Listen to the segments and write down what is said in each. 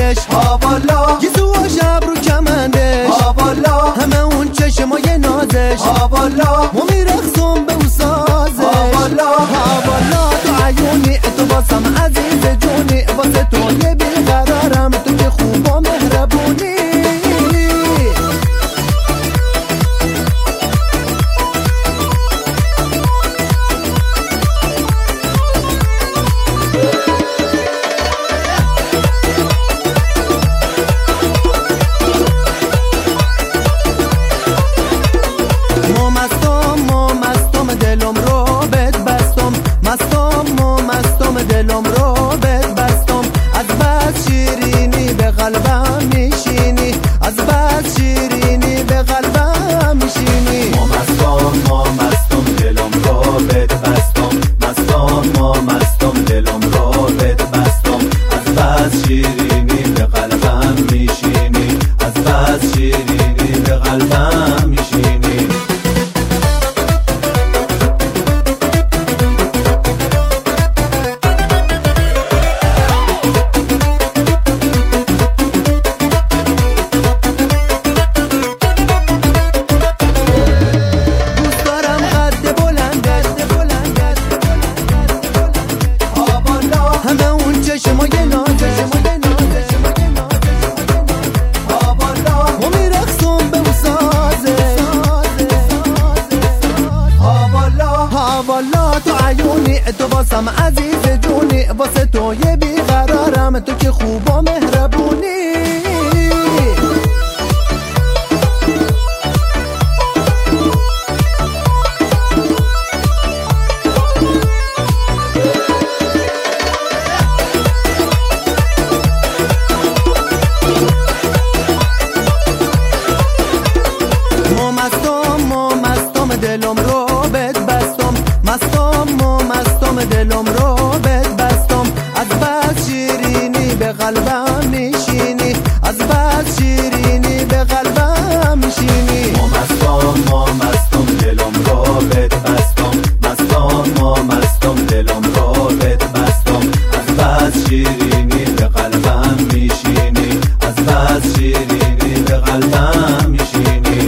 لبش ها والا، گیسوهاش ابرو کمندش ها والا، همه اون چشمای نازش ها والا، ما میرقصم به اون سازش ها والا، ها والا. تو عیونی تو باسم عزیز جونی، واسه تو یه بیقرارم، تو که خوب و مهربونی. دلم رو بد بستم، مستم دلم رو بد بستم، از بس شیرینی به قلبم میشینی، از بس شیرینی به قلبم میشینی. مستم دلم رو بد بستم، مستم دلم رو بد بستم، از بس شیرینی به قلبم میشینی، از بس شیرینی به قلبم میشینی. والا تو عیونی تو باسم عزیز جونی، واسه تو یه بیقرارم، تو که خوب و مهربونی. مستم دلم رو بد بستم، مستم دلم رو بد بستم، از بس شیرینی به قلبم میشینی، از بس شیرینی به قلبم میشینی. مستم دلم رو بد بستم، مستم دلم رو بد بستم، از بس شیرینی به قلبم میشینی، از بس شیرینی به قلبم میشینی.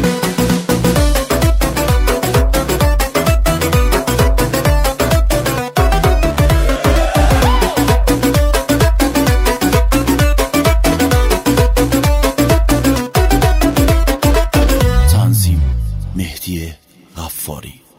مهدی غفاری.